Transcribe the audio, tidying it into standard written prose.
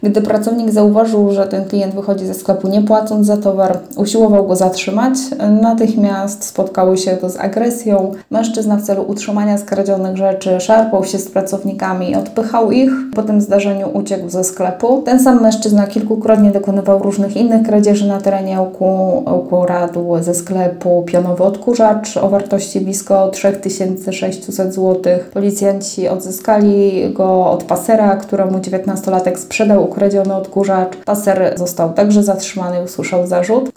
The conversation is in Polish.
Gdy pracownik zauważył, że ten klient wychodzi ze sklepu nie płacąc za towar, usiłował go zatrzymać. Natychmiast spotkały się to z agresją. Mężczyzna w celu utrzymania skradzionych rzeczy szarpał się z pracownikami, odpychał ich. Po tym zdarzeniu uciekł ze sklepu. Ten sam mężczyzna kilkukrotnie dokonywał różnych innych kradzieży na terenie ukradł ze sklepu pionowy odkurzacz o wartości blisko 3600 zł. Policjanci odzyskali go od pasera, któremu 19-latek sprzedał ukradziony odkurzacz. Paser został także zatrzymany i usłyszał zarzut.